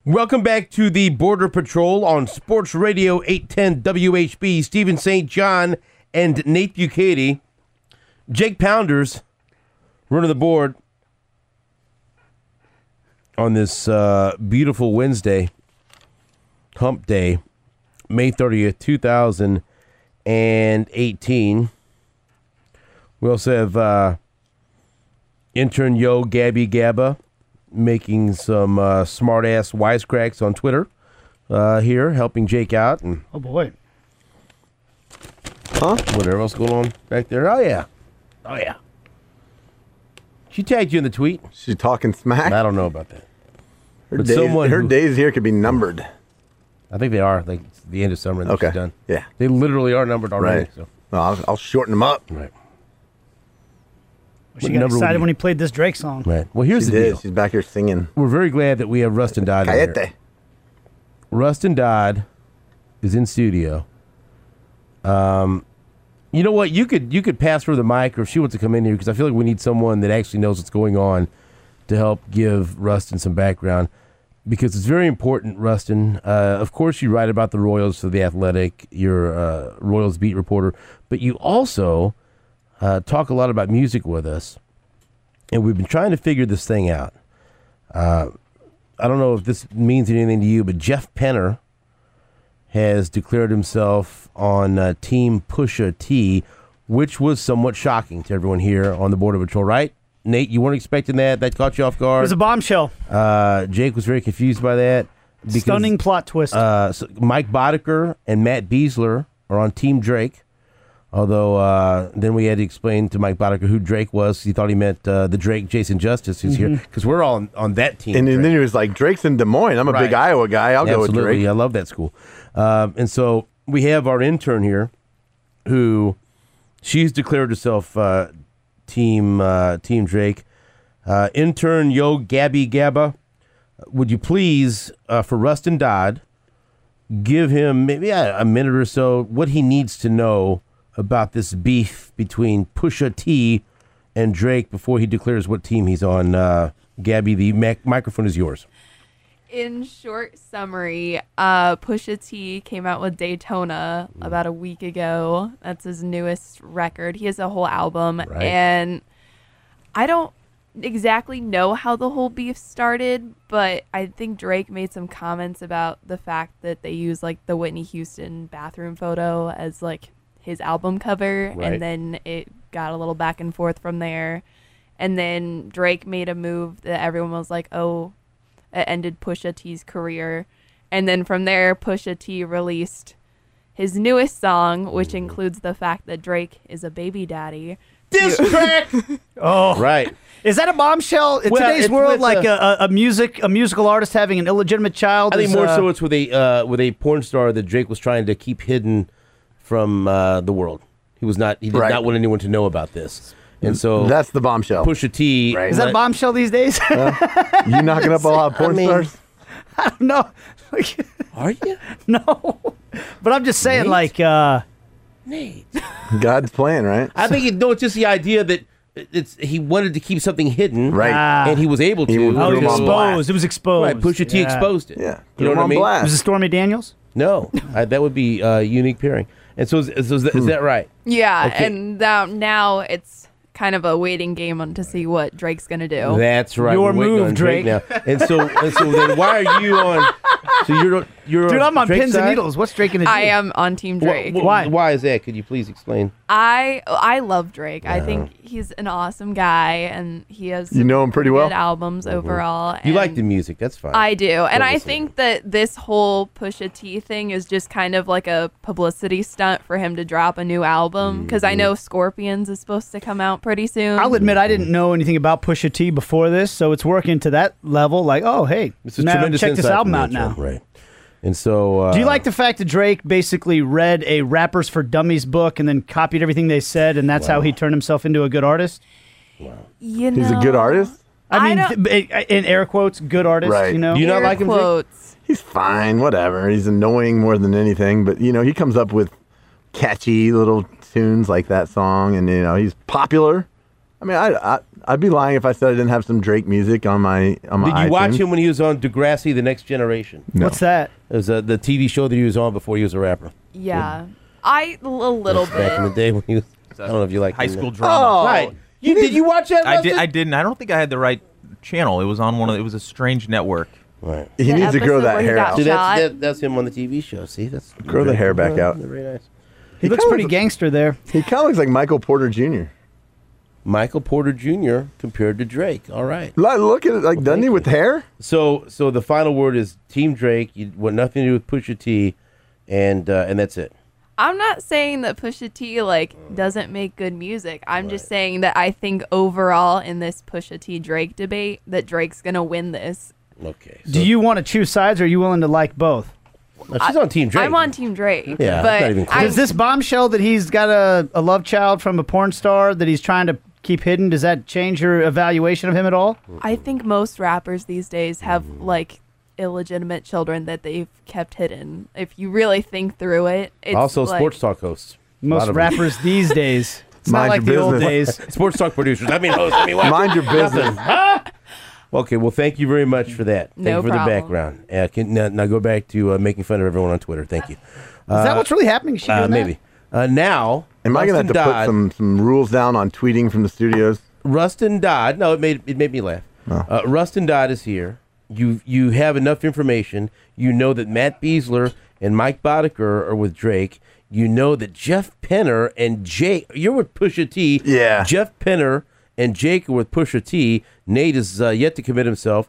Welcome back to the Border Patrol on Sports Radio 810 WHB. Stephen St. John and Nate Bucati. Jake Pounders running the board on this beautiful Wednesday, hump day, May 30th, 2018. We also have intern Yo Gabby Gabba making some smart-ass wisecracks on Twitter here, helping Jake out. And oh, boy. Huh? Whatever else going on back there. Oh, yeah. Oh, yeah. She tagged you in the tweet. She's talking smack? I don't know about that. Her days here could be numbered. I think they are. Like, it's the end of summer and she's done. Yeah. They literally are numbered already. Right. So. Well, I'll shorten them up. Right. She got excited when he played this Drake song. Right. Well, here's the deal. She's back here singing. We're very glad that we have Rustin Dodd in here. Rustin Dodd is in studio. You know what? You could pass her the mic, or if she wants to come in here, because I feel like we need someone that actually knows what's going on to help give Rustin some background, because it's very important, Rustin. Of course, you write about the Royals for The Athletic. You're a Royals beat reporter, but you also talk a lot about music with us, and we've been trying to figure this thing out. I don't know if this means anything to you, but Jeff Penner has declared himself on Team Pusha T, which was somewhat shocking to everyone here on the Border Patrol, right? Nate, you weren't expecting that? That caught you off guard? It was a bombshell. Jake was very confused by that. Because, stunning plot twist. So Mike Boddicker and Matt Beasler are on Team Drake. Although then we had to explain to Mike Boddicker who Drake was. He thought he meant the Drake Jason Justice who's here, because we're all on that team. And then he was like, Drake's in Des Moines. I'm a big Iowa guy. I'll go with Drake. I love that school. And so we have our intern here who she's declared herself Team Drake. Intern Yo Gabby Gabba, would you please, for Rustin Dodd, give him maybe a minute or so what he needs to know about this beef between Pusha T and Drake before he declares what team he's on. Gabby, the microphone is yours. In short summary, Pusha T came out with Daytona about a week ago. That's his newest record. He has a whole album, and I don't exactly know how the whole beef started, but I think Drake made some comments about the fact that they use like the Whitney Houston bathroom photo as like his album cover, and then it got a little back and forth from there. And then Drake made a move that everyone was like, oh, it ended Pusha T's career. And then from there, Pusha T released his newest song, which includes the fact that Drake is a baby daddy. Diss track! Oh. Right. Is that a bombshell in today's world? Like a musical artist having an illegitimate child? I think more so it's with a porn star that Drake was trying to keep hidden from the world. He did not want anyone to know about this. And so that's the bombshell. Pusha T. Is that a bombshell these days? You knocking up a lot of porn stars? I don't know. Are you? No. But I'm just saying, Nate. God's plan, right? I think it's just the idea that he wanted to keep something hidden, and he was able to. It was exposed. Right, Pusha T exposed it. Yeah, you know what I mean? Was it Stormy Daniels? No, that would be a unique pairing. And so, is that right? Yeah, Okay. and now it's kind of a waiting game to see what Drake's gonna do. That's right. Your We're waiting move, on Drake. now. And so then why are you on? So you're Dude, I'm on Drake's pins side? and needles. What's Drake gonna do? I am on Team Drake. Why is that? Could you please explain? I love Drake. I think he's an awesome guy, and he has You know him pretty well? good albums overall. You and like the music? That's fine. I do, and I listen. think that this whole Pusha T thing is just kind of like a publicity stunt for him to drop a new album, because I know Scorpions is supposed to come out pretty soon. I'll admit I didn't know anything about Pusha T before this, so it's working to that level. Like, oh, hey, This is now tremendous check this insight album from out you, now. Joe. Right. And so, Do you like the fact that Drake basically read a Rappers for Dummies book and then copied everything they said, and that's how he turned himself into a good artist? You know, He's a good artist? I mean, in air quotes, good artist. Right. You know, Do you not like him, Drake? quotes. He's fine, whatever. He's annoying more than anything, but, he comes up with catchy little tunes like that song, and, he's popular. mean, I'd be lying if I said I didn't have some Drake music on my Did you iTunes. watch him when he was on Degrassi, The Next Generation? No. What's that? It was the TV show that he was on before he was a rapper. Yeah. A little Back in the bit. day when he was, I don't know if you like high him. school drama. Right. Did you watch that? I Rustin? didn't. I don't think I had the right channel. It was on one of. It was a strange network. Right. He The needs to grow episode that where he hair got out. See, shot. that's him on the TV show. See, that's Grow the hair back out. Very nice. He looks kinda pretty looks- gangster there. He kind of looks like Michael Porter Jr. Michael Porter Jr. compared to Drake. All right. Look at it, like, doesn't he, with hair? So the final word is Team Drake. You want nothing to do with Pusha T, and that's it. I'm not saying that Pusha T doesn't make good music. I'm just saying that I think overall in this Pusha T Drake debate that Drake's gonna win this. Okay. Do you want to choose sides, or are you willing to like both? No, she's on Team Drake. I'm on Team Drake. Yeah, but not even close. Does this bombshell that he's got a love child from a porn star that he's trying to keep hidden, does that change your evaluation of him at all? I think most rappers these days have illegitimate children that they've kept hidden. If you really think through it, it's Also, like, sports talk hosts. A lot Most of them. rappers these days. It's not Mind like your the old business. days. Sports talk producers. I mean, hosts. I mean, what? Mind your business. Okay, well, thank you very much for that. Thank No you for problem. the background. Now go back to making fun of everyone on Twitter. Thank you. Is that what's really happening? Is she doing that? Maybe. Now, Am I going to Rustin have to Dodd- put some rules down on tweeting from the studios? Rustin Dodd. No, it made me laugh. Rustin Dodd is here. You have enough information. You know that Matt Beasler and Mike Boddicker are with Drake. You know that Jeff Penner and Jake. You're with Pusha T. Yeah. Jeff Penner and Jake are with Pusha T. Nate is yet to commit himself.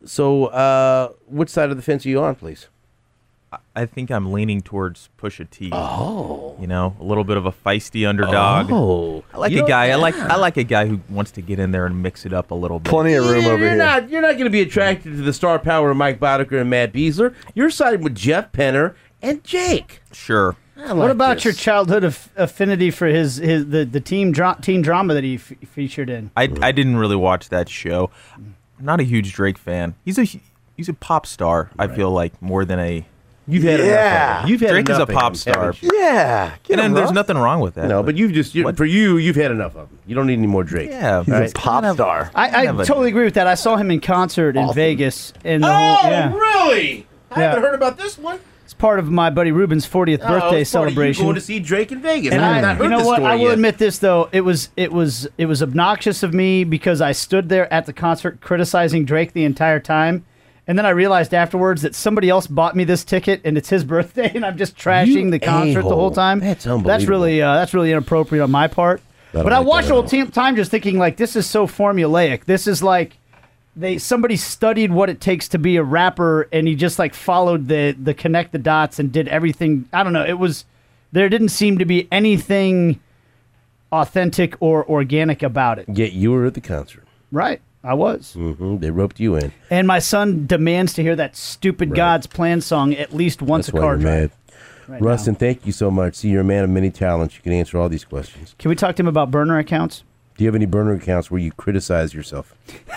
So, which side of the fence are you on, please? I think I'm leaning towards Pusha T. Oh, you know, a little bit of a feisty underdog. Oh, I like a guy. I like a guy who wants to get in there and mix it up a little bit. Plenty of room over you're here. not going to be attracted to the star power of Mike Boddicker and Matt Beasler. You're siding with Jeff Penner and Jake. Sure. What about your childhood affinity for the team drama that he featured in? I didn't really watch that show. I'm not a huge Drake fan. He's a pop star. I feel like more than a. You've had enough of him. You've had Drake is enough a of pop him, star. haven't you? Yeah. And then there's nothing wrong with that. No, but for you've had enough of him. You don't need any more Drake. Yeah, He's a pop star. I totally agree with that. I saw him in concert in Vegas, and the whole really? I Yeah. haven't heard about this one. it's part of my buddy Ruben's 40th birthday it's part of you celebration. going to see Drake in Vegas. And I have not heard you know this what? story I will yet. admit this though. It was obnoxious of me because I stood there at the concert criticizing Drake the entire time, and then I realized afterwards that somebody else bought me this ticket and it's his birthday, and I'm just trashing You the concert the whole a-hole. time. That's unbelievable. That's really inappropriate on my part. don't But I like watched that the at whole time just thinking like this is so formulaic. This is like somebody studied what it takes to be a rapper, and he just like followed the connect the dots and did everything. I don't know. There didn't seem to be anything authentic or organic about it. Yet you were at the concert. Right. I was. They roped you in. And my son demands to hear that stupid God's Plan song at least once That's a why car you're drive. mad. right Rustin, thank you so much. See, you're a man of many talents. You can answer all these questions. Can we talk to him about burner accounts? Do you have any burner accounts where you criticize yourself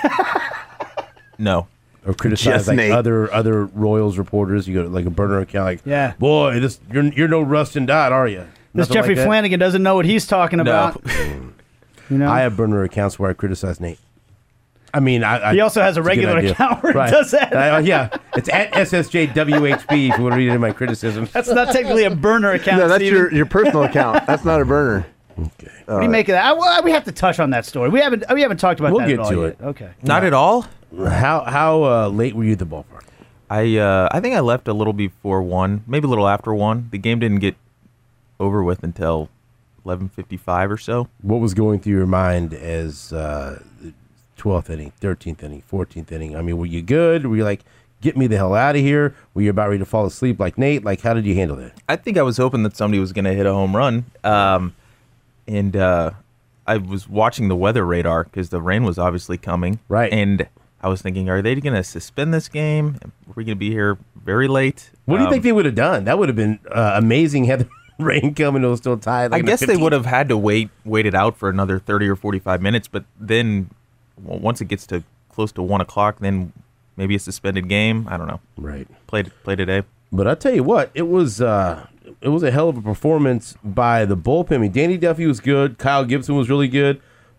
No. or criticize Just like Nate. other Royals reporters? You go to like a burner account, like, Yeah. boy, you're no Rustin Dodd, are you? This Nothing Jeffrey like that? Flanagan doesn't know what he's talking about. You know? I have burner accounts where I criticize Nate. I mean, He also has a it's good regular idea. account where he Right. does that. Yeah, it's at SSJWHB if you want to read any of my criticisms. That's not technically a burner account. No, that's Steven. your personal account. That's not a burner. Okay. What do you make of that? We have to touch on that story. We haven't talked about We'll that get at all to yet. it. Okay. Not at all. How late were you at the ballpark? I think I left a little before 1, maybe a little after 1. The game didn't get over with until 11:55 or so. What was going through your mind as the 12th inning, 13th inning, 14th inning? I mean, were you good? Were you like, get me the hell out of here? Were you about ready to fall asleep like Nate? Like, how did you handle that? I think I was hoping that somebody was going to hit a home run. And I was watching the weather radar because the rain was obviously coming. Right. And I was thinking, are they going to suspend this game? Are we going to be here very late? What do you think they would have done? That would have been amazing had the rain come and it was still tied. I Like guess they 15th. would have had to wait it out for another 30 or 45 minutes. But then once it gets to close to 1 o'clock, then maybe a suspended game. I don't know. Right. Play today. But I tell you what, it was a hell of a performance by the bullpen. I mean, Danny Duffy was good. Kyle Gibson was really good.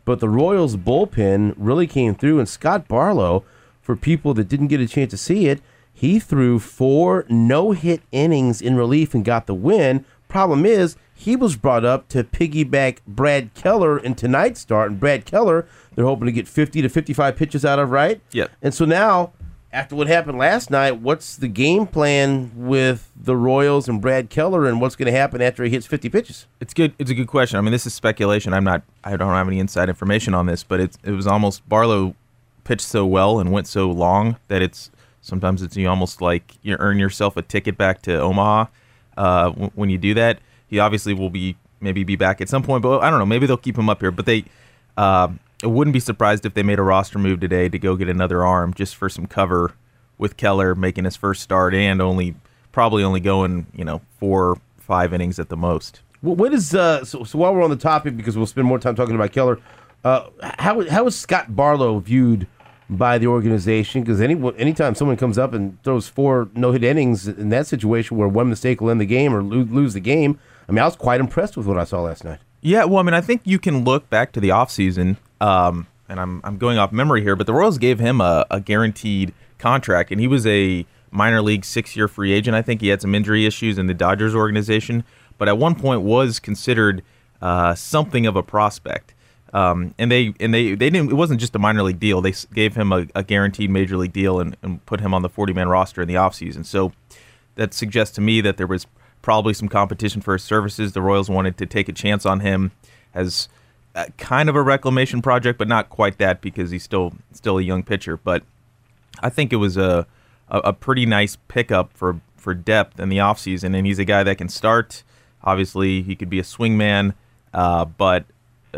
but the Royals bullpen really came through, and Scott Barlow, for people that didn't get a chance to see it, he threw 4 no-hit innings in relief and got the win. Problem is, he was brought up to piggyback Brad Keller in tonight's start, and Brad Keller, they're hoping to get 50 to 55 pitches out of, right? Yep. And so now, after what happened last night, what's the game plan with the Royals and Brad Keller, and what's going to happen after he hits 50 pitches? It's good. It's a good question. I mean, this is speculation. I don't have any inside information on this, but it was almost Barlow pitched so well and went so long that sometimes it's almost like you earn yourself a ticket back to Omaha when you do that. He obviously will maybe be back at some point, but I don't know. Maybe they'll keep him up here. But I wouldn't be surprised if they made a roster move today to go get another arm just for some cover with Keller making his first start and probably only going 4 or 5 innings at the most. What is so while we're on the topic, because we'll spend more time talking about Keller, how is Scott Barlow viewed by the organization? Because anytime someone comes up and throws 4 no-hit innings in that situation where one mistake will end the game or lose the game, I mean, I was quite impressed with what I saw last night. Yeah, well, I mean, I think you can look back to the offseason, and I'm going off memory here, but the Royals gave him a guaranteed contract, and he was a minor league 6-year free agent. I think he had some injury issues in the Dodgers organization, but at one point was considered something of a prospect. And they didn't. It wasn't just a minor league deal. They gave him a guaranteed major league deal and put him on the 40-man roster in the offseason. So that suggests to me that there was probably some competition for his services. The Royals wanted to take a chance on him as kind of a reclamation project, but not quite that because he's still a young pitcher. But I think it was a pretty nice pickup for depth in the offseason, and he's a guy that can start. Obviously, he could be a swingman, but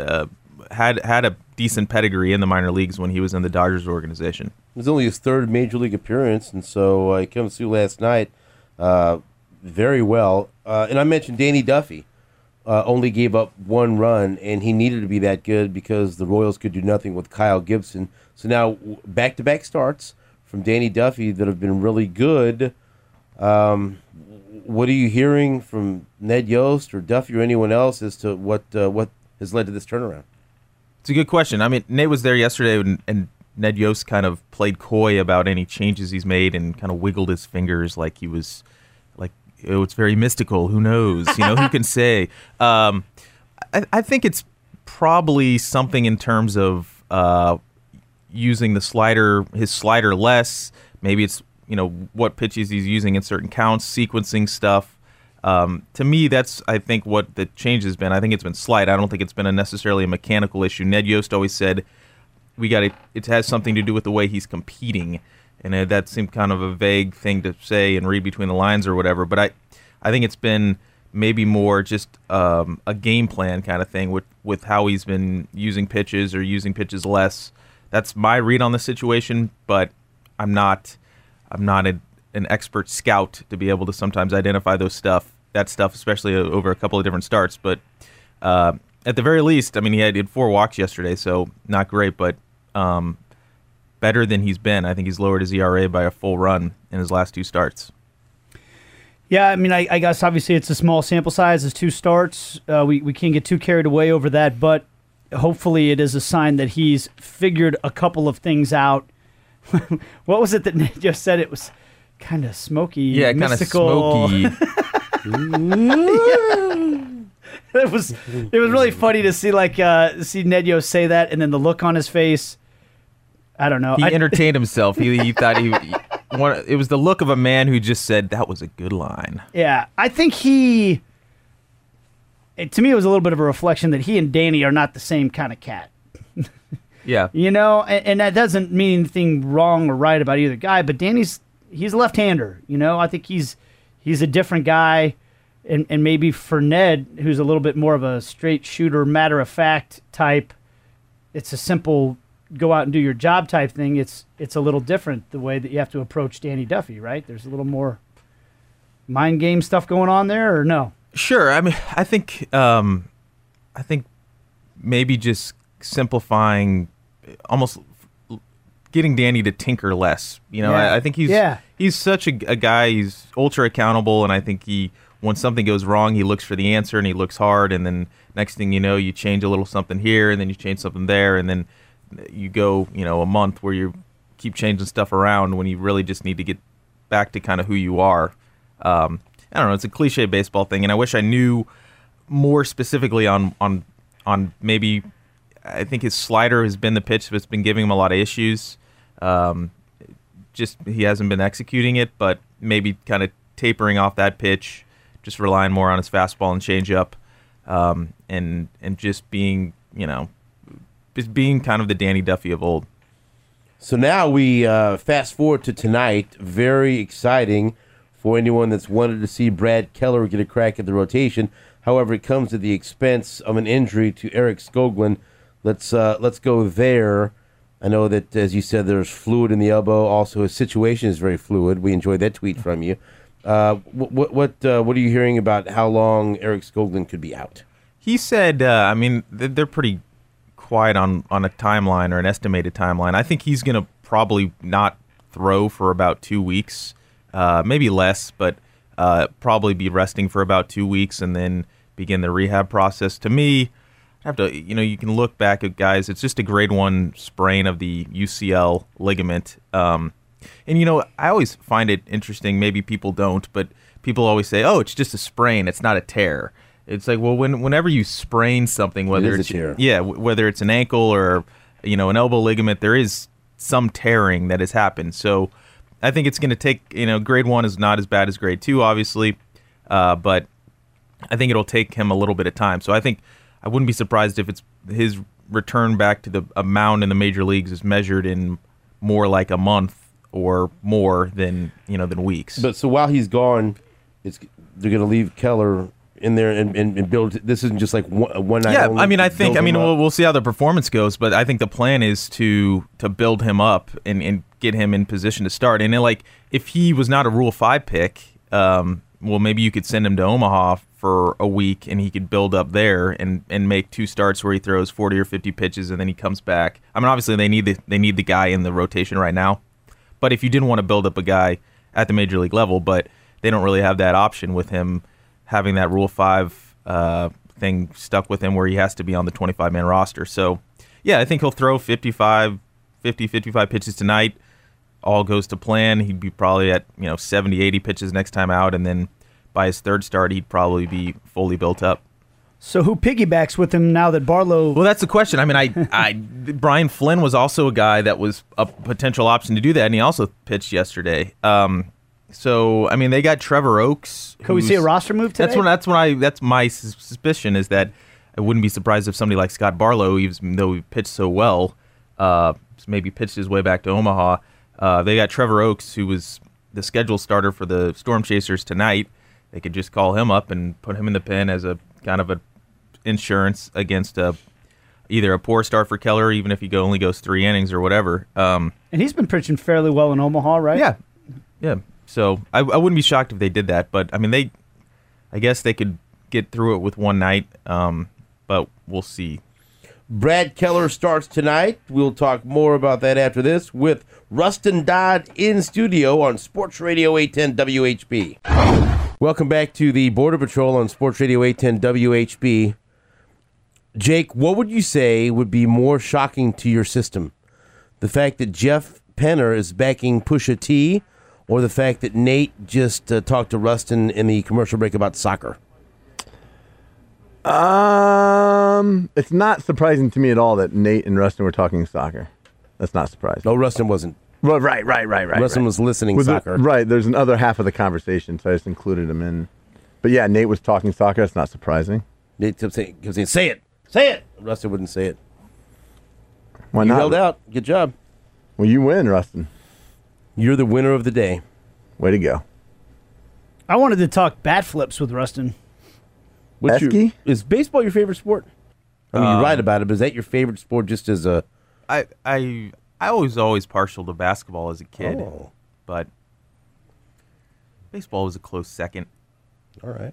had a decent pedigree in the minor leagues when he was in the Dodgers organization. It was only his 3rd major league appearance, and so he comes through last night very well. And I mentioned Danny Duffy only gave up 1 run, and he needed to be that good because the Royals could do nothing with Kyle Gibson. So now back-to-back starts from Danny Duffy that have been really good. What are you hearing from Ned Yost or Duffy or anyone else as to what has led to this turnaround? It's a good question. I mean, Nate was there yesterday, and Ned Yost kind of played coy about any changes he's made and kind of wiggled his fingers like he was like, oh, it's very mystical. Who knows? Who can say? I think it's probably something in terms of using his slider less. Maybe it's what pitches he's using in certain counts, sequencing stuff. To me, that's, I think, what the change has been. I think it's been slight. I don't think it's been necessarily a mechanical issue. Ned Yost always said it has something to do with the way he's competing, and that seemed kind of a vague thing to say and read between the lines or whatever. But I think it's been maybe more just a game plan kind of thing with how he's been using pitches or using pitches less. That's my read on the situation, but I'm not an expert scout to be able to sometimes identify that stuff, especially over a couple of different starts. But at the very least, I mean, he had 4 walks yesterday, so not great, but better than he's been. I think he's lowered his ERA by a full run in his last 2 starts. Yeah, I mean, I guess obviously it's a small sample size. It's 2 starts. We can't get too carried away over that, but hopefully it is a sign that he's figured a couple of things out. What was it that Nate just said? It was kind of smoky, mystical. Kind of smoky. It was really funny to see see Ned Yost say that, and then the look on his face. I don't know. He entertained himself. He thought it was the look of a man who just said that was a good line. Yeah, I think to me, it was a little bit of a reflection that he and Danny are not the same kind of cat. Yeah. And that doesn't mean anything wrong or right about either guy, but he's a left-hander. I think he's a different guy, and maybe for Ned, who's a little bit more of a straight shooter, matter-of-fact type, it's a simple go out and do your job type thing. It's a little different the way that you have to approach Danny Duffy, right? There's a little more mind game stuff going on there, or no? Sure. I mean, I think maybe just simplifying, almost getting Danny to tinker less. I think he's such a guy. He's ultra accountable, and I think he when something goes wrong, he looks for the answer and he looks hard, and then next thing you know, you change a little something here, and then you change something there, and then you go, a month where you keep changing stuff around when you really just need to get back to kind of who you are. I don't know. It's a cliche baseball thing, and I wish I knew more specifically on maybe. I think his slider has been the pitch that's been giving him a lot of issues. Just he hasn't been executing it, but maybe kind of tapering off that pitch, just relying more on his fastball and changeup, and just being kind of the Danny Duffy of old. So now we fast forward to tonight. Very exciting for anyone that's wanted to see Brad Keller get a crack at the rotation. However, it comes at the expense of an injury to Eric Skoglund. Let's go there. I know that, as you said, there's fluid in the elbow. Also, his situation is very fluid. We enjoyed that tweet from you. What are you hearing about how long Eric Skoglund could be out? He said, they're pretty quiet on a timeline or an estimated timeline. I think he's going to probably not throw for about 2 weeks, maybe less, but probably be resting for about 2 weeks and then begin the rehab process. To me, have to, you can look back at guys. It's just a grade 1 sprain of the UCL ligament. And, I always find it interesting. Maybe people don't, but people always say, oh, it's just a sprain. It's not a tear. It's like, well, whenever you sprain something, whether it's a tear. Yeah, whether it's an ankle or, an elbow ligament, there is some tearing that has happened. So I think it's going to take, grade 1 is not as bad as grade 2, obviously. But I think it'll take him a little bit of time. So I think I wouldn't be surprised if it's his return back to a mound in the major leagues is measured in more like a month or more than weeks. But so while he's gone, they're going to leave Keller in there and build. This isn't just like one night. Yeah, only, we'll see how the performance goes, but I think the plan is to build him up and get him in position to start. And if he was not a Rule 5 pick, maybe you could send him to Omaha for a week and he could build up there and make 2 starts where he throws 40 or 50 pitches and then he comes back. Obviously they need the guy in the rotation right now. But if you didn't want to build up a guy at the major league level, but they don't really have that option with him having that Rule 5 thing stuck with him where he has to be on the 25-man roster. So, yeah, I think he'll throw 55 pitches tonight. All goes to plan. He'd be probably at 70, 80 pitches next time out, and then by his third start, he'd probably be fully built up. So who piggybacks with him now that Barlow... Well, that's the question. Brian Flynn was also a guy that was a potential option to do that, and he also pitched yesterday. They got Trevor Oaks. Could we see a roster move today? That's my suspicion is that I wouldn't be surprised if somebody like Scott Barlow, even though he pitched so well, maybe pitched his way back to Omaha. They got Trevor Oaks, who was the scheduled starter for the Storm Chasers tonight. They could just call him up and put him in the pen as a kind of a insurance against either a poor start for Keller, even if he only goes 3 innings or whatever. And he's been pitching fairly well in Omaha, right? Yeah. So I wouldn't be shocked if they did that, but I guess they could get through it with one night, but we'll see. Brad Keller starts tonight. We'll talk more about that after this with Rustin Dodd in studio on Sports Radio 810 WHB. Welcome back to the Border Patrol on Sports Radio 810 WHB. Jake, what would you say would be more shocking to your system? The fact that Jeff Penner is backing Pusha T, or the fact that Nate just talked to Rustin in the commercial break about soccer? It's not surprising to me at all that Nate and Rustin were talking soccer. That's not surprising. No, Rustin wasn't. Well, right. Rustin was listening soccer. Right, there's another half of the conversation, so I just included him in. But yeah, Nate was talking soccer. That's not surprising. Nate kept saying, say it. Rustin wouldn't say it. Why you not? held out. Good job. Well, you win, Rustin. You're the winner of the day. Way to go. I wanted to talk bat flips with Rustin. Is baseball your favorite sport? You're right about it, but is that your favorite sport just as a... I was always partial to basketball as a kid, but baseball was a close second. All right.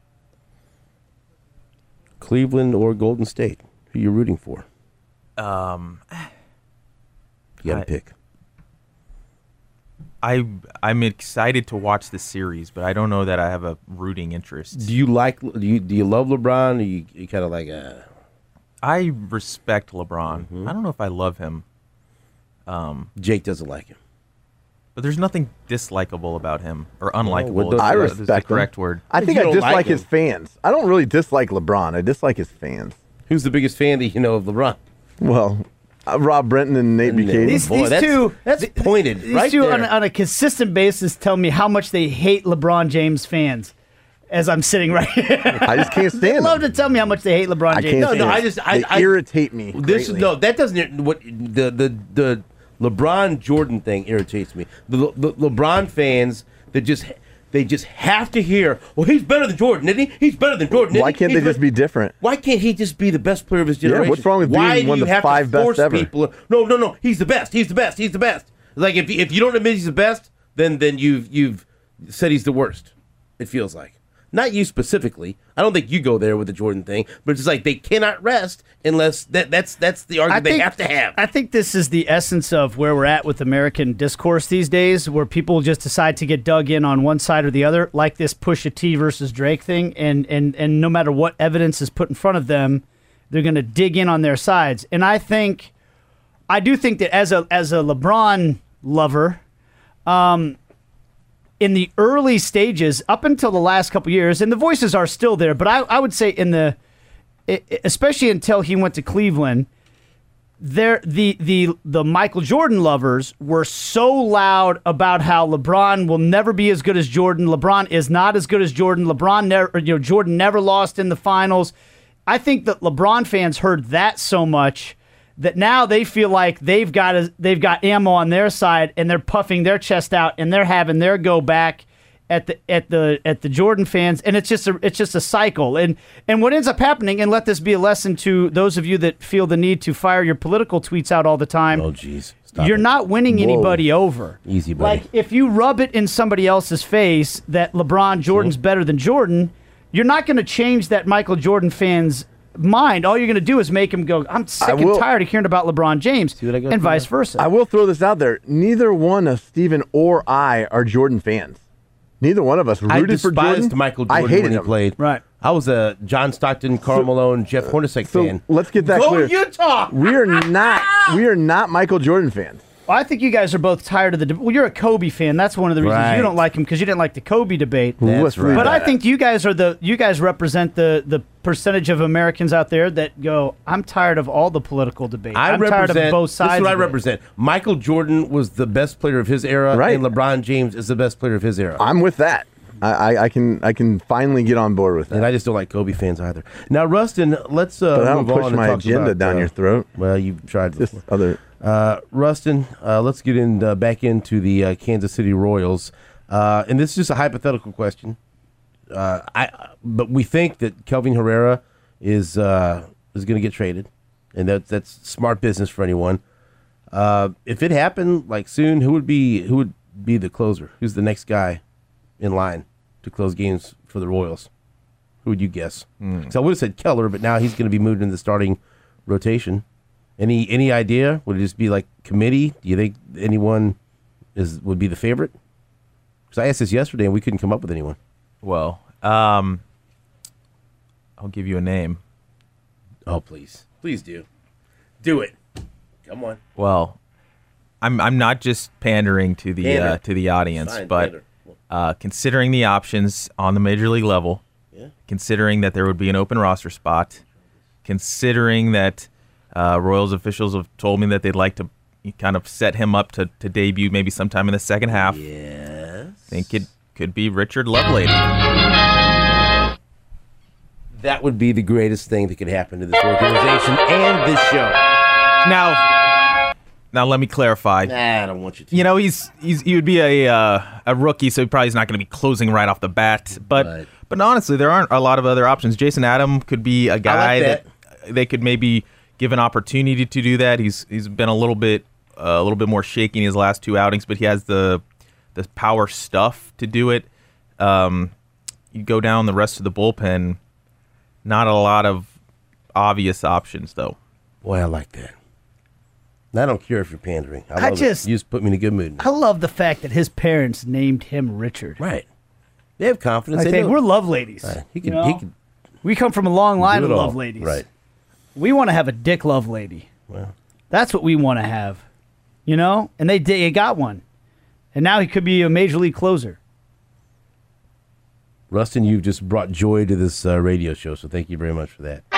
Cleveland or Golden State? Who you rooting for? You got to pick. I'm excited to watch the series, but I don't know that I have a rooting interest. Do you love LeBron? Or you kind of like I respect LeBron. Mm-hmm. I don't know if I love him. Jake doesn't like him. But there's nothing dislikable about him, or unlikable. I is the respect him. correct word. I think You I don't dislike like his him. fans. I don't really dislike LeBron. I dislike his fans. Who's the biggest fan that you know of LeBron? Well, Rob Brenton and Nate Buchanan. These Boy, that's two, that's pointed these right two there. on a consistent basis tell me how much they hate LeBron James fans. As I'm sitting right here, I just can't they stand love them. to tell me how much they hate LeBron I James. can't No, stand I they irritate me. This greatly. no, that doesn't. What the LeBron Jordan thing irritates me. The LeBron fans that just have to hear. Well, he's better than Jordan, isn't he? He's better than Jordan. Why isn't he? can't they He's just be different? Why can't he just be the best player of his generation? what's wrong with Why being do one you of the have 5 to best force ever? people? No. He's the best. He's the best. He's the best. Like if you don't admit he's the best, then you've said he's the worst. It feels like. Not you specifically. I don't think you go there with the Jordan thing, but it's just like they cannot rest unless that's the argument they have to have. I think this is the essence of where we're at with American discourse these days, where people just decide to get dug in on one side or the other, like this Pusha T versus Drake thing, and no matter what evidence is put in front of them, they're going to dig in on their sides. And I do think that as a LeBron lover, in the early stages, up until the last couple years, and the voices are still there, but I would say especially until he went to Cleveland, the Michael Jordan lovers were so loud about how LeBron will never be as good as Jordan. LeBron is not as good as Jordan. Jordan never lost in the finals. I think that LeBron fans heard that so much that now they feel like they've got ammo on their side, and they're puffing their chest out, and they're having their go back at the Jordan fans, and it's just a cycle. And what ends up happening, and let this be a lesson to those of you that feel the need to fire your political tweets out all the time. Oh, jeez. You're not winning anybody over. Easy, buddy. Like if you rub it in somebody else's face that LeBron Jordan's better than Jordan, you're not going to change that Michael Jordan fan's mind. All you're going to do is make him go, I'm sick and tired of hearing about LeBron James, and vice versa. I will throw this out there. Neither one of Steven or I are Jordan fans. Neither one of us rooted for Jordan. I despised Michael Jordan I hated when he him. played. Right. I was a John Stockton, Karl Malone, Jeff Hornacek So fan. let's get that Go clear. Utah! We are not Michael Jordan fans. Well, I think you guys are both tired of the debate. Well, you're a Kobe fan. That's one of the reasons Right. you don't like him, because you didn't like the Kobe debate. Let's leave But that. I think you guys represent the percentage of Americans out there that go, I'm tired of all the political debate. I'm tired of both sides. This is what I of it." represent. Michael Jordan was the best player of his era, Right. and LeBron James is the best player of his era. I'm with that. I can finally get on board with that. And I just don't like Kobe fans either. Now, Rustin, let's but I don't move on push and my talk agenda about, down your throat. Well, you tried Just before. other. Rustin, let's get back into the Kansas City Royals, and this is just a hypothetical question. But we think that Kelvin Herrera is going to get traded, and that's smart business for anyone. If it happened like soon, who would be the closer? Who's the next guy in line to close games for the Royals? Who would you guess? So I would have said Keller, but now he's going to be moved into the starting rotation. Any idea? Would it just be like committee? Do you think anyone would be the favorite? Because I asked this yesterday and we couldn't come up with anyone. Well, I'll give you a name. Oh, please do it. Come on. Well, I'm not just pandering to the Pander. to the audience, Fine, but pander. considering the options on the major league level, considering that there would be an open roster spot, considering that Royals officials have told me that they'd like to kind of set him up to debut maybe sometime in the second half. Yes. I think it could be Richard Lovelady. That would be the greatest thing that could happen to this organization and this show. Now let me clarify. Nah, I don't want you to. You know, he would be a rookie, so he probably is not going to be closing right off the bat. But Right. but honestly, there aren't a lot of other options. Jason Adam could be a guy that. they could maybe give an opportunity to do that. He's been a little bit more shaky in his last two outings, but he has the power stuff to do it. You go down the rest of the bullpen, not a lot of obvious options though. Boy, I like that. I don't care if you're pandering. I love it. You just put me in a good mood. I love the fact that his parents named him Richard. Right. They have confidence. I think we're love ladies. Right. He you know? could we come from a long line of do it all. love ladies. Right. We want to have a dick love lady. Well, that's what we want to have. You know? And they got one. And now he could be a major league closer. Rustin, you've just brought joy to this radio show, so thank you very much for that.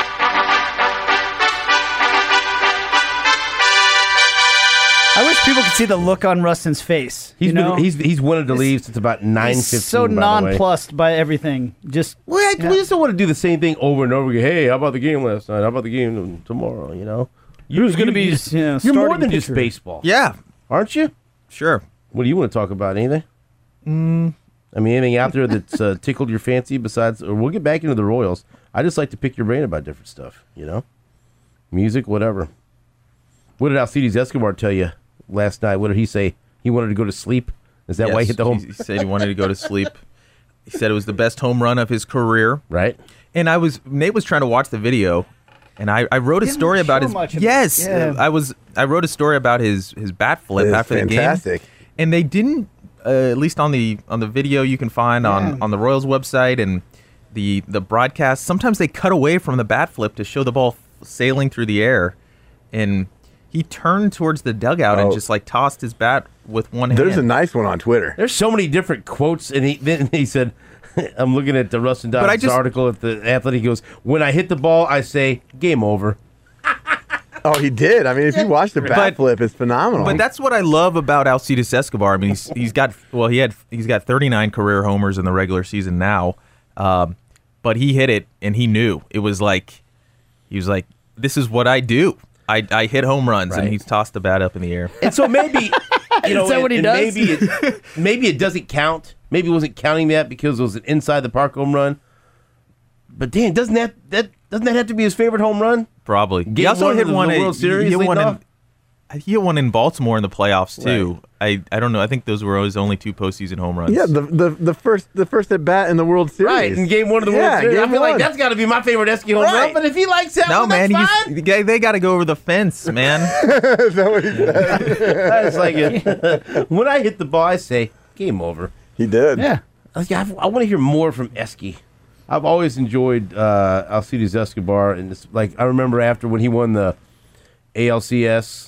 I wish people could see the look on Rustin's face. He's wanted to leave since about 9:15. He's so nonplussed by everything. Just we just don't want to do the same thing over and over again. Hey, how about the game last night? How about the game tomorrow? You know, who's going to be? You're more than just baseball. Yeah, aren't you? Sure. What do you want to talk about? Anything? I mean, anything out there that's tickled your fancy besides? Or we'll get back into the Royals. I just like to pick your brain about different stuff. You know, music, whatever. What did Alcides Escobar tell you last night? What did he say? He wanted to go to sleep? Is that why he hit the home? He said he wanted to go to sleep. He said it was the best home run of his career. Right. And Nate was trying to watch the video, and I wrote a story about his. Yes, yeah. I wrote a story about his bat flip after the game. And they didn't, at least on the video you can find on the Royals website and the broadcast. Sometimes they cut away from the bat flip to show the ball sailing through the air, and he turned towards the dugout and just like tossed his bat with one hand. There's a nice one on Twitter. There's so many different quotes, and he said, I'm looking at the Rustin Dobbs article at the Athletic. He goes, when I hit the ball, I say, game over. Oh, he did. I mean, if you watch the bat flip, it's phenomenal. But that's what I love about Alcides Escobar. I mean, he's got 39 career homers in the regular season now, but he hit it and he knew it was like he was like, this is what I do. I hit home runs, and he's tossed the bat up in the air. And so maybe, is that what he does? Maybe it doesn't count. Maybe it wasn't counting that because it was an inside the park home run. But Dan, doesn't that have to be his favorite home run? Probably. He also hit one in the World Series. He hit one in Baltimore in the playoffs too. Right. I don't know. I think those were his only 2 postseason home runs. Yeah, the first at bat in the World Series. Right, in game 1 of the World Series. I feel like that's got to be my favorite Esky home run. But if he likes that one, that's fine. They got to go over the fence, man. Is that what he said? I just like it. When I hit the ball, I say game over. He did. Yeah. I want to hear more from Esky. I've always enjoyed Alcides Escobar, and it's like I remember after when he won the ALCS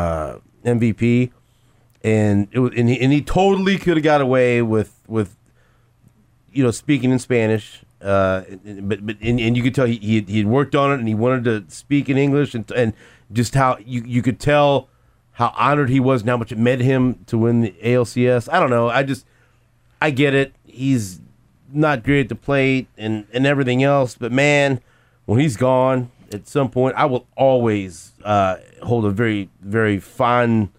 MVP, and he totally could have got away with speaking in Spanish, but you could tell he had worked on it and he wanted to speak in English, and just how you could tell how honored he was and how much it meant him to win the ALCS. I don't know. I get it. He's not great at the plate and everything else, but man, when he's gone at some point, I will always hold a very, very fond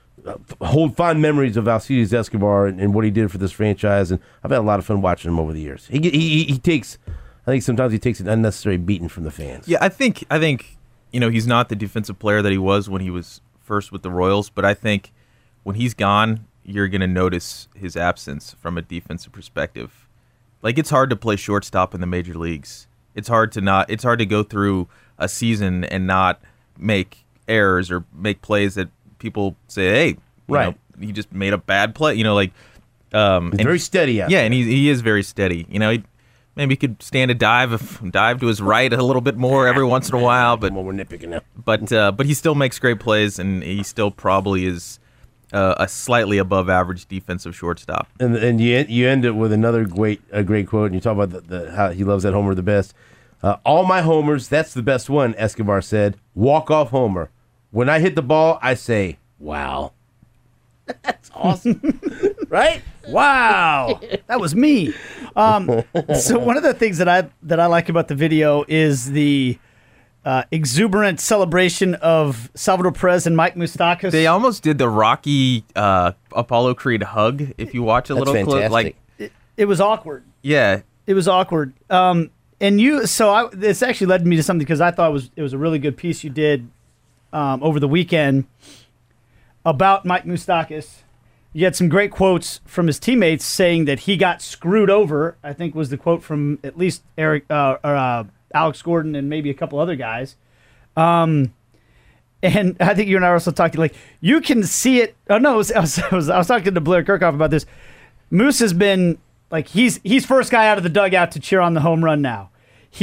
memories of Alcides Escobar and what he did for this franchise, and I've had a lot of fun watching him over the years. He takes, I think sometimes he takes an unnecessary beating from the fans. Yeah, I think he's not the defensive player that he was when he was first with the Royals, but I think when he's gone, you're going to notice his absence from a defensive perspective. Like, it's hard to play shortstop in the major leagues. It's hard to go through a season and not make errors or make plays that people say, hey, you know, he just made a bad play. You know, like he's very steady out there. And he is very steady. You know, maybe he could stand a dive to his right a little bit more every once in a while. But we're nitpicking now. But he still makes great plays, and he still probably is a slightly above average defensive shortstop. And you end it with another great quote, and you talk about how he loves that homer the best. All my homers, that's the best one, Escobar said. Walk-off homer. When I hit the ball, I say, wow. That's awesome. Right? Wow. That was me. So one of the things that I like about the video is the exuberant celebration of Salvador Perez and Mike Moustakas. They almost did the Rocky Apollo Creed hug, if you watch a little clip. Like, it was awkward. Yeah. It was awkward. This actually led me to something because I thought it was a really good piece you did over the weekend about Mike Moustakas. You had some great quotes from his teammates saying that he got screwed over. I think was the quote from at least Alex Gordon and maybe a couple other guys. And I think you and I were also talking, like, you can see it. Oh, no, I was talking to Blair Kirchhoff about this. Moose has been, like, he's first guy out of the dugout to cheer on the home run now.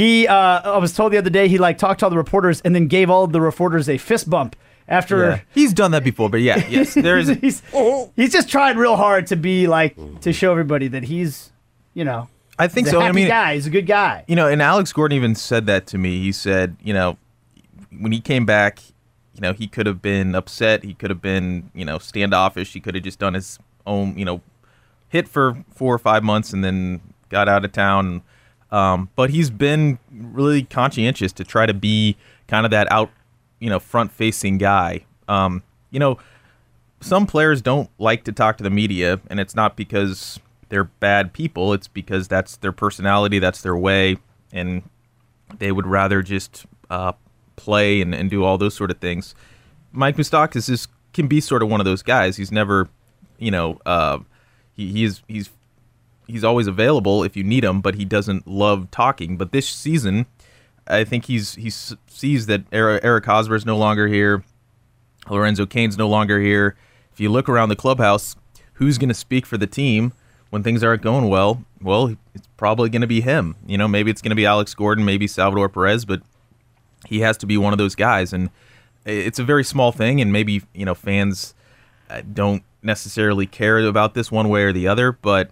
I was told the other day, he, like, talked to all the reporters and then gave all of the reporters a fist bump after. Yeah. He's done that before, but yes, there is. he's just tried real hard to be, like, to show everybody that he's, you know. I think he's so. a happy guy. He's a good guy. You know, and Alex Gordon even said that to me. He said, you know, when he came back, you know, he could have been upset. He could have been, you know, standoffish. He could have just done his own, you know, hit for 4 or 5 months and then got out of town. But he's been really conscientious to try to be kind of that out, you know, front-facing guy. You know, some players don't like to talk to the media, and it's not because they're bad people. It's because that's their personality, that's their way, and they would rather just play and do all those sort of things. Mike Moustakas can be sort of one of those guys. He's never, you know, he's always available if you need him, but he doesn't love talking. But this season, I think he sees that Eric Hosmer is no longer here. Lorenzo Cain's no longer here. If you look around the clubhouse, who's going to speak for the team when things aren't going well? Well, it's probably going to be him. You know, maybe it's going to be Alex Gordon, maybe Salvador Perez, but he has to be one of those guys. And it's a very small thing, and maybe, you know, fans don't necessarily care about this one way or the other, but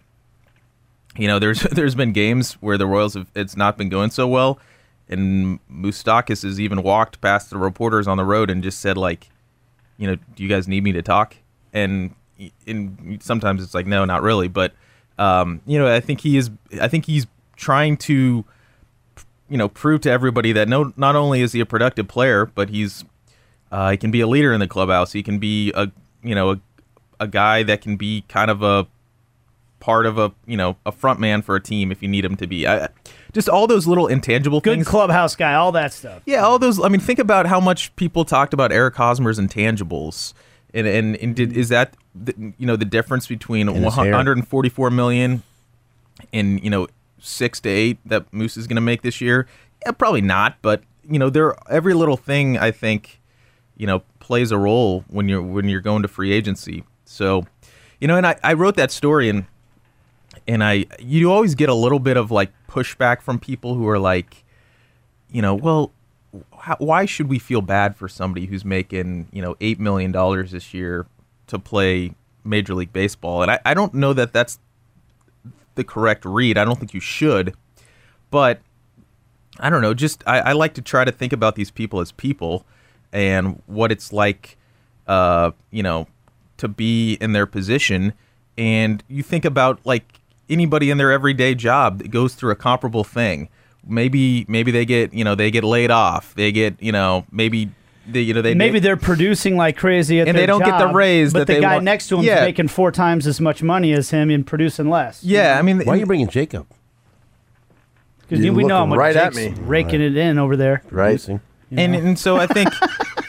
you know, there's been games where the Royals it's not been going so well, and Moustakas has even walked past the reporters on the road and just said, like, you know, do you guys need me to talk? And sometimes it's like, no, not really. But you know, I think he's trying to, you know, prove to everybody that not only is he a productive player, but he can be a leader in the clubhouse. He can be a guy that can be kind of a part of a front man for a team if you need him to be. Just all those little intangible things. Good clubhouse guy, all that stuff. Yeah, all those. I mean, think about how much people talked about Eric Hosmer's intangibles, is that the difference between $144 million and 6 to 8 that Moose is going to make this year? Yeah, probably not. But every little thing I think plays a role when you're going to free agency. So, and I wrote that story and you always get a little bit of like pushback from people who are like, well, why should we feel bad for somebody who's making, $8 million this year to play Major League Baseball? And I don't know that that's the correct read. I don't think you should, but I don't know. Just I like to try to think about these people as people and what it's like, to be in their position. And you think about like anybody in their everyday job that goes through a comparable thing. Maybe they get they get laid off. They get maybe they're producing like crazy at and their they don't job, get the raise, but that the they guy want. next to him is making 4 times as much money as him and producing less. Yeah, I mean, why are you bringing Jacob? Because we know how much right Jake's at me. raking it in over there. Right. And so I think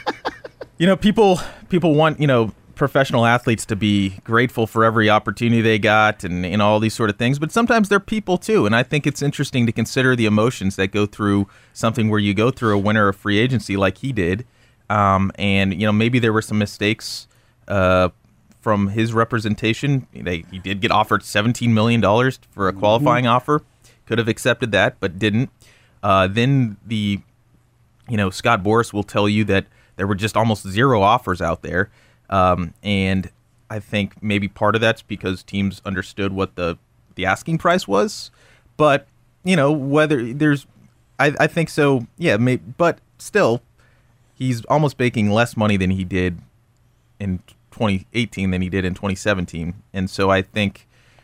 people want professional athletes to be grateful for every opportunity they got and all these sort of things, but sometimes they're people too, and I think it's interesting to consider the emotions that go through something where you go through a winter of free agency like he did, and maybe there were some mistakes from his representation. He did get offered $17 million for a qualifying offer, could have accepted that but didn't. Then the Scott Boras will tell you that there were just almost 0 offers out there. And I think maybe part of that's because teams understood what the asking price was, but whether there's, I think so, yeah, but still, he's almost making less money than he did in 2018 than he did in 2017, and so I think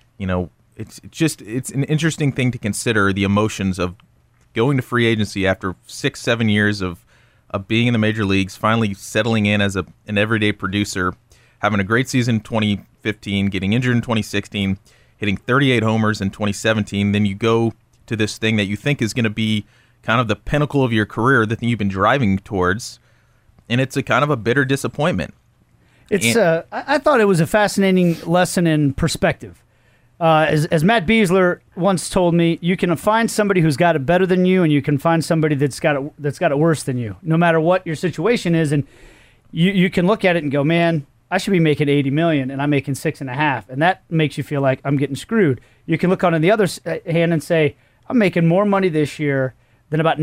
it's an interesting thing to consider, the emotions of going to free agency after 6-7 years of being in the major leagues, finally settling in as an everyday producer, having a great season in 2015, getting injured in 2016, hitting 38 homers in 2017. Then you go to this thing that you think is going to be kind of the pinnacle of your career, the thing you've been driving towards, and it's a kind of a bitter disappointment. I thought it was a fascinating lesson in perspective. As Matt Beasler once told me, you can find somebody who's got it better than you, and you can find somebody that's got it worse than you, no matter what your situation is. And you can look at it and go, man, I should be making $80 million and I'm making $6.5, and that makes you feel like I'm getting screwed. You can look on the other hand and say, I'm making more money this year than about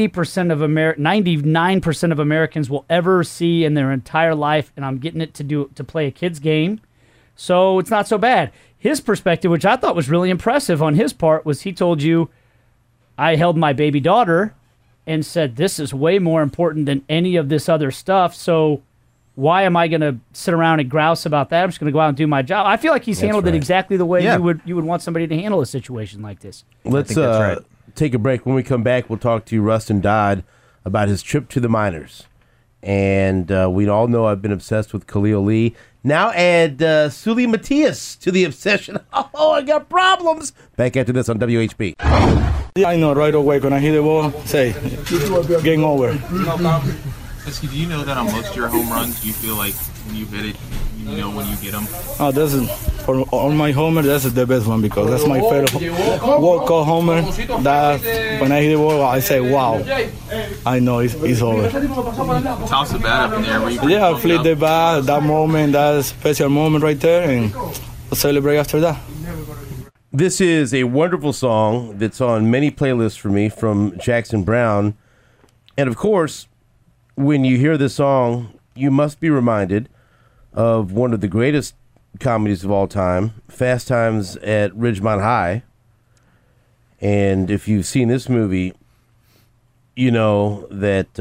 99% of Americans will ever see in their entire life, and I'm getting it to play a kid's game, so it's not so bad. His perspective, which I thought was really impressive on his part, was he told you, I held my baby daughter and said, this is way more important than any of this other stuff, so why am I going to sit around and grouse about that? I'm just going to go out and do my job. I feel like he's handled it exactly the way you would want somebody to handle a situation like this. Let's take a break. When we come back, we'll talk to Rustin Dodd about his trip to the minors. And we all know I've been obsessed with Khalil Lee. Now add Sully Matias to the obsession. Oh, I got problems. Back after this on WHB. Yeah, I know right away when I hit the ball, say, game over. Husky, do you know that on most of your home runs, you feel like when you hit it, you know when you get them? Oh, that's for all my homer. That's the best one because that's my favorite walk-off homer. That when I hit the ball, I say, "Wow!" I know it's over. Toss the bat up in there. Yeah, I flip the bat. That moment, that special moment right there, and we'll celebrate after that. This is a wonderful song that's on many playlists for me from Jackson Browne, and of course, when you hear this song, you must be reminded of one of the greatest comedies of all time, Fast Times at Ridgemont High. And if you've seen this movie, you know that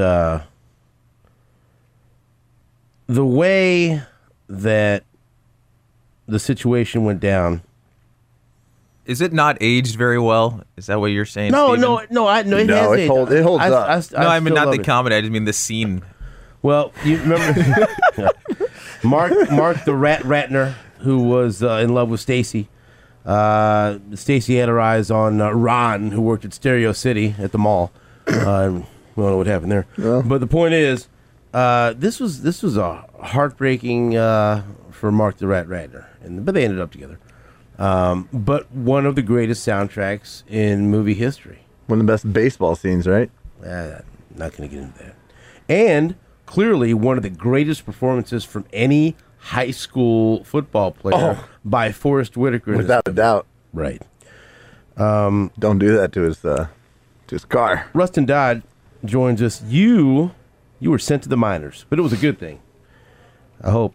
the way that the situation went down. Is it not aged very well? Is that what you're saying? No, Steven? it holds up. No, I mean not the comedy. I just mean the scene. Well, you remember Mark the Rat Ratner, who was in love with Stacy. Stacy had her eyes on Ron, who worked at Stereo City at the mall. We don't know what happened there. Yeah. But the point is, this was a heartbreaking for Mark the Rat Ratner, but they ended up together. But one of the greatest soundtracks in movie history. One of the best baseball scenes, right? Not going to get into that. And clearly one of the greatest performances from any high school football player by Forrest Whitaker. Without a doubt. Right. Don't do that to his car. Rustin Dodd joins us. You were sent to the minors, but it was a good thing, I hope.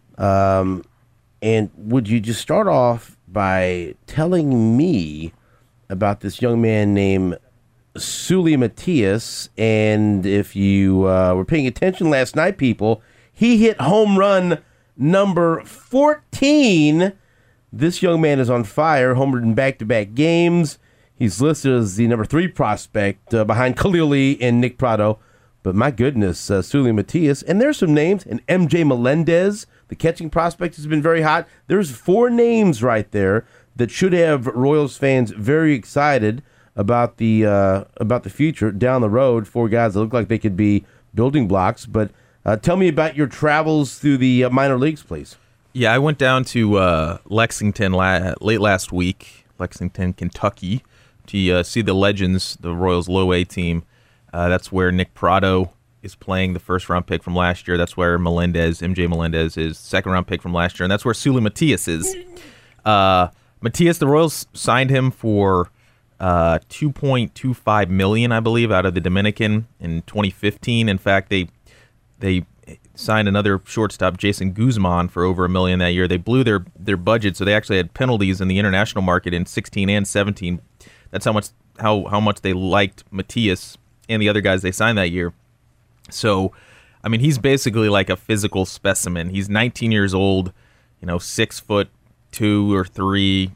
And would you just start off by telling me about this young man named Sully Matias? And if you were paying attention last night, people, he hit home run number 14. This young man is on fire, homered in back-to-back games. He's listed as the number 3 prospect behind Khalil Lee and Nick Pratto. But my goodness, Sully Matias. And there's some names. And MJ Melendez, the catching prospect, has been very hot. There's 4 names right there that should have Royals fans very excited about the future down the road. 4 guys that look like they could be building blocks. But tell me about your travels through the minor leagues, please. Yeah, I went down to Lexington late last week, Lexington, Kentucky, to see the Legends, the Royals low A team. That's where Nick Pratto is playing, the first-round pick from last year. That's where MJ Melendez is, second-round pick from last year. And that's where Sully Matias is. Matias, the Royals signed him for $2.25 million, I believe, out of the Dominican in 2015. In fact, they signed another shortstop, Jason Guzman, for over $1 million that year. They blew their budget, so they actually had penalties in the international market in 16 and 17. That's how much they liked Matias and the other guys they signed that year. So, I mean, he's basically like a physical specimen. He's 19 years old, 6'2" or 3",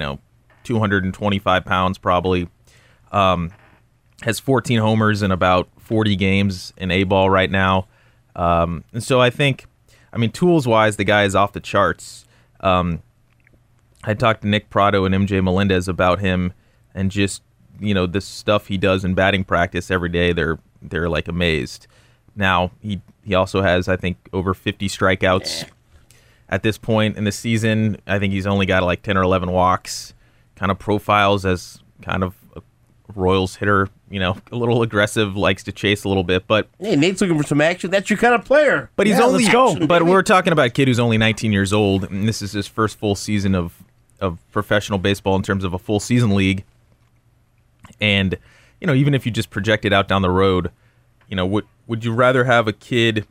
225 pounds probably. Has 14 homers in about 40 games in A-ball right now. And so I think, tools-wise, the guy is off the charts. I talked to Nick Pratto and MJ Melendez about him, and just the stuff he does in batting practice every day. They're like amazed. Now he also has, I think, over 50 strikeouts at this point in the season. I think he's only got like 10 or 11 walks. Kind of profiles as kind of Royals hitter, a little aggressive, likes to chase a little bit, but hey, Nate's looking for some action. That's your kind of player. But he's only let's go. But we're talking about a kid who's only 19 years old, and this is his first full season of professional baseball in terms of a full season league. And even if you just project it out down the road, would you rather have a kid?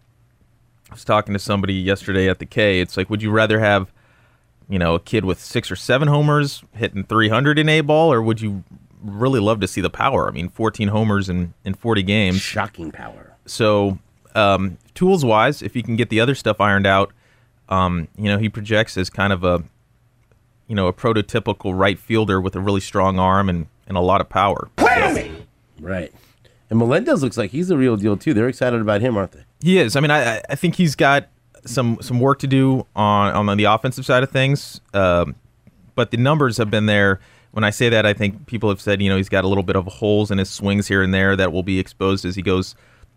I was talking to somebody yesterday at the K. It's like, would you rather have a kid with 6 or 7 homers hitting 300 in A ball, or would you really love to see the power? I mean, 14 homers in 40 games. Shocking power. So, tools-wise, if you can get the other stuff ironed out, he projects as kind of a prototypical right fielder with a really strong arm and a lot of power. Right. And Melendez looks like he's the real deal, too. They're excited about him, aren't they? He is. I mean, I think he's got some work to do on the offensive side of things, but the numbers have been there. When I say that, I think people have said, he's got a little bit of holes in his swings here and there that will be exposed as he goes,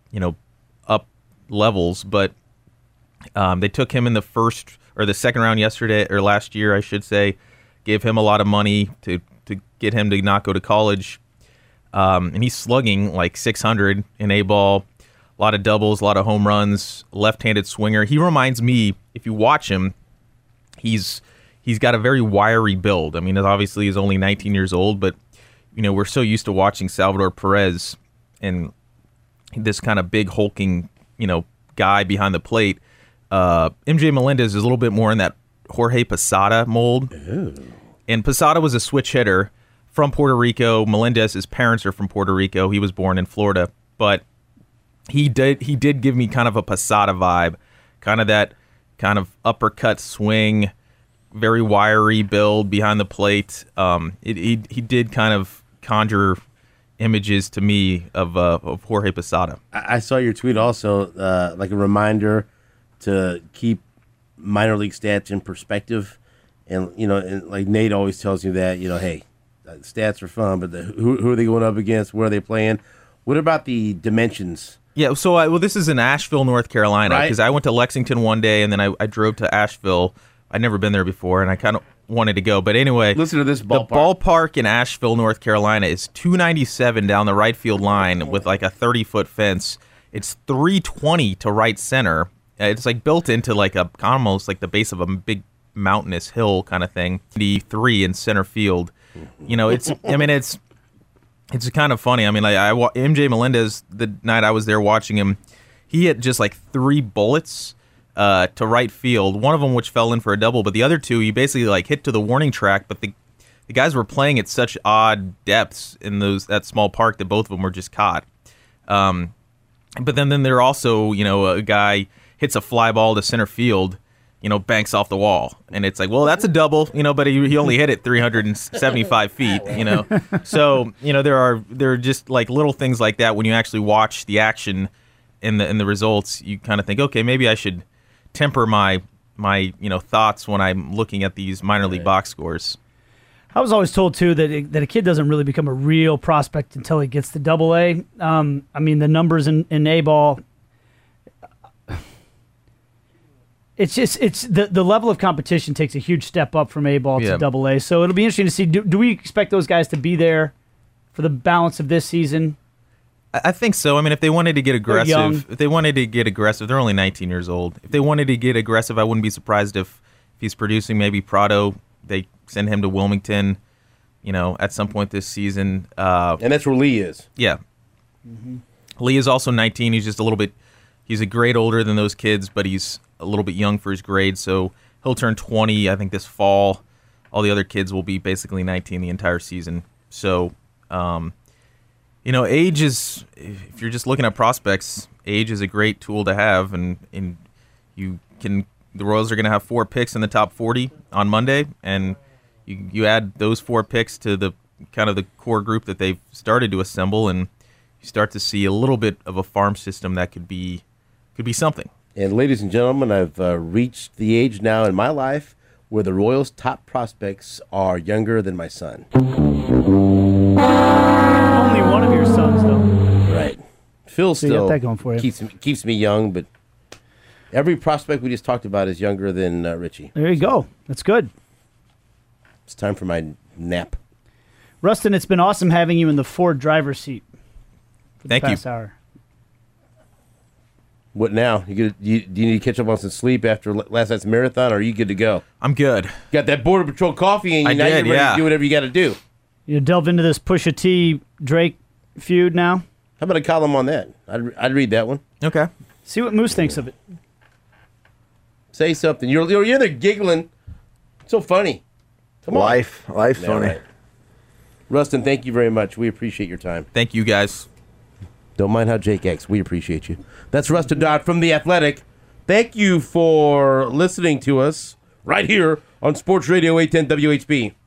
up levels. But they took him in the first or the second round last year, I should say, gave him a lot of money to get him to not go to college. And he's slugging like 600 in A ball, a lot of doubles, a lot of home runs, left-handed swinger. He reminds me, if you watch him, he's got a very wiry build. I mean, obviously he's only 19 years old, but we're so used to watching Salvador Perez and this kind of big hulking, guy behind the plate. MJ Melendez is a little bit more in that Jorge Posada mold. Ooh. And Posada was a switch hitter from Puerto Rico. Melendez's parents are from Puerto Rico. He was born in Florida, but he did give me kind of a Posada vibe, kind of that kind of uppercut swing, very wiry build behind the plate. He did kind of conjure images to me of Jorge Posada. I saw your tweet also, like a reminder to keep minor league stats in perspective. And, and like Nate always tells you that, hey, stats are fun, but who are they going up against? Where are they playing? What about the dimensions? Yeah, so this is in Asheville, North Carolina, because I went to Lexington one day, and then I drove to Asheville. I'd never been there before, and I kind of wanted to go. But anyway, listen to this ballpark. The ballpark in Asheville, North Carolina is 297 down the right field line with like a 30-foot fence. It's 320 to right center. It's like built into like almost like the base of a big mountainous hill kind of thing. The 3 in center field. It's kind of funny. I mean, like MJ Melendez, the night I was there watching him, he hit just like 3 bullets to right field. One of them which fell in for a double, but the other 2 he basically like hit to the warning track. But the guys were playing at such odd depths in that small park that both of them were just caught. But then there also a guy hits a fly ball to center field, banks off the wall. And it's like, well, that's a double, but he only hit it 375 feet, So, there are just like little things like that when you actually watch the action in the results, you kind of think, okay, maybe I should temper my thoughts when I'm looking at these minor league box scores. I was always told, too, that a kid doesn't really become a real prospect until he gets to AA. I mean, the numbers in A-ball, it's the level of competition takes a huge step up from A-ball to AA. So it'll be interesting to see, do we expect those guys to be there for the balance of this season? I think so. I mean, if they wanted to get aggressive, they're only 19 years old. If they wanted to get aggressive, I wouldn't be surprised if he's producing maybe Prado. They send him to Wilmington, at some point this season. And that's where Lee is. Yeah. Mm-hmm. Lee is also 19. He's just he's a grade older than those kids, but he's a little bit young for his grade. So he'll turn 20, I think, this fall. All the other kids will be basically 19 the entire season. So, age is, if you're just looking at prospects, age is a great tool to have. And the Royals are going to have 4 picks in the top 40 on Monday. And you add those 4 picks to the kind of the core group that they've started to assemble, and you start to see a little bit of a farm system that could be something. And ladies and gentlemen, I've reached the age now in my life where the Royals' top prospects are younger than my son. Only one of your sons, though. Right. Phil So you got still that going for you. keeps me young, but every prospect we just talked about is younger than Richie. There you go. That's good. It's time for my nap. Rustin, it's been awesome having you in the Ford driver's seat for the Thank you. past hour. What now? Do you need to catch up on some sleep after last night's marathon, or are you good to go? I'm good. Got that Border Patrol coffee, and I now did, you're ready yeah. to do whatever you got to do. You delve into this Pusha T Drake feud now. How about a column on that? I'd read that one. Okay. See what Moose thinks of it. Say something. You're there giggling. So funny. Come on. Life's Yeah, funny. right. Rustin, thank you very much. We appreciate your time. Thank you, guys. Don't mind how Jake acts. We appreciate you. That's Rustin Dodd from The Athletic. Thank you for listening to us right here on Sports Radio 810 WHB.